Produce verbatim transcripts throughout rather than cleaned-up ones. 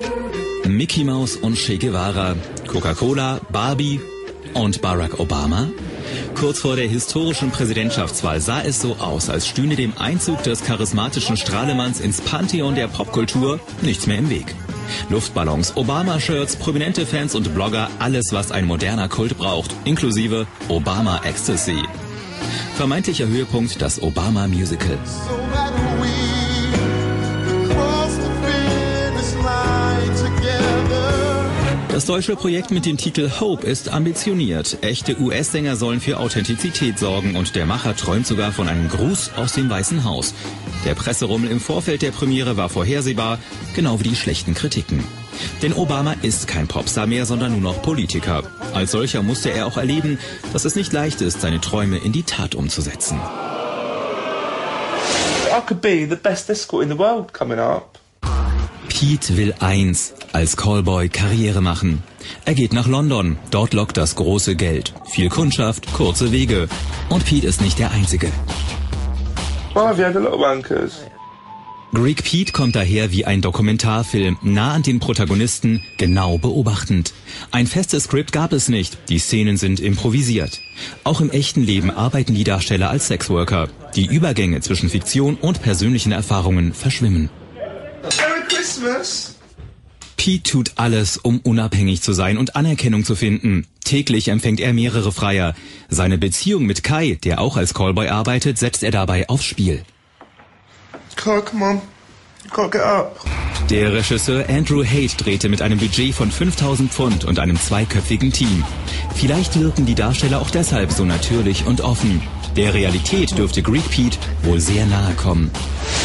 Mickey Mouse und Che Guevara, Coca-Cola, Barbie und Barack Obama? Kurz vor der historischen Präsidentschaftswahl sah es so aus, als stünde dem Einzug des charismatischen Strahlemanns ins Pantheon der Popkultur nichts mehr im Weg. Luftballons, Obama-Shirts, prominente Fans und Blogger, alles, was ein moderner Kult braucht, inklusive Obama Ecstasy. Vermeintlicher Höhepunkt, das Obama Musical. Das deutsche Projekt mit dem Titel Hope ist ambitioniert. Echte U S-Sänger sollen für Authentizität sorgen und der Macher träumt sogar von einem Gruß aus dem Weißen Haus. Der Presserummel im Vorfeld der Premiere war vorhersehbar, genau wie die schlechten Kritiken. Denn Obama ist kein Popstar mehr, sondern nur noch Politiker. Als solcher musste er auch erleben, dass es nicht leicht ist, seine Träume in die Tat umzusetzen. I could be the best disco in the world coming up. Pete will eins, als Callboy Karriere machen. Er geht nach London, dort lockt das große Geld. Viel Kundschaft, kurze Wege. Und Pete ist nicht der Einzige. Well, have you had a lot of wankers? Greek Pete kommt daher wie ein Dokumentarfilm, nah an den Protagonisten, genau beobachtend. Ein festes Skript gab es nicht, die Szenen sind improvisiert. Auch im echten Leben arbeiten die Darsteller als Sexworker. Die Übergänge zwischen Fiktion und persönlichen Erfahrungen verschwimmen. Merry Christmas! Pete tut alles, um unabhängig zu sein und Anerkennung zu finden. Täglich empfängt er mehrere Freier. Seine Beziehung mit Kai, der auch als Callboy arbeitet, setzt er dabei aufs Spiel. Kai, come on. You gotta get up. Der Regisseur Andrew Haight drehte mit einem Budget von fünftausend Pfund und einem zweiköpfigen Team. Vielleicht wirken die Darsteller auch deshalb so natürlich und offen. Der Realität dürfte Greek Pete wohl sehr nahe kommen.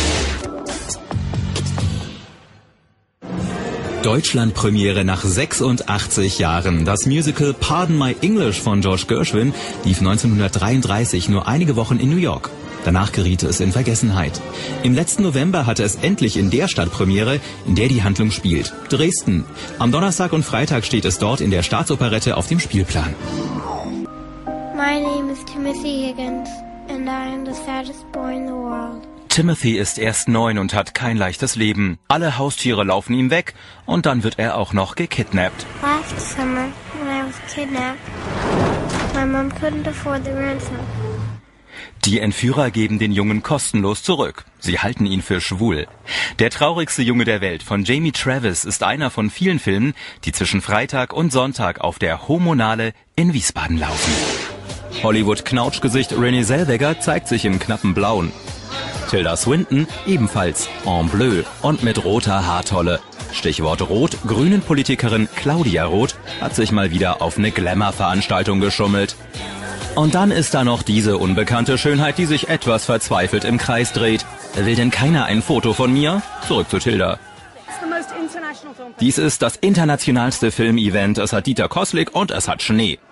Deutschlandpremiere nach sechsundachtzig Jahren. Das Musical Pardon My English von George Gershwin lief neunzehnhundertdreiunddreißig nur einige Wochen in New York. Danach geriet es in Vergessenheit. Im letzten November hatte es endlich in der Stadt Premiere, in der die Handlung spielt. Dresden. Am Donnerstag und Freitag steht es dort in der Staatsoperette auf dem Spielplan. My name is Timothy Higgins and I am the saddest boy in the world. Timothy ist erst neun und hat kein leichtes Leben. Alle Haustiere laufen ihm weg und dann wird er auch noch gekidnappt. Last summer, when I was kidnapped, my mom couldn't afford the ransom. Die Entführer geben den Jungen kostenlos zurück. Sie halten ihn für schwul. Der traurigste Junge der Welt von Jamie Travis ist einer von vielen Filmen, die zwischen Freitag und Sonntag auf der Homonale in Wiesbaden laufen. Hollywood-Knautschgesicht Renée Zellweger zeigt sich im knappen Blauen. Tilda Swinton ebenfalls en bleu und mit roter Haartolle. Stichwort Rot, Grünen-Politikerin Claudia Roth hat sich mal wieder auf eine Glamour-Veranstaltung geschummelt. Und dann ist da noch diese unbekannte Schönheit, die sich etwas verzweifelt im Kreis dreht. Will denn keiner ein Foto von mir? Zurück zu Tilda. Dies ist das internationalste Filmevent. Es hat Dieter Koslik und es hat Schnee.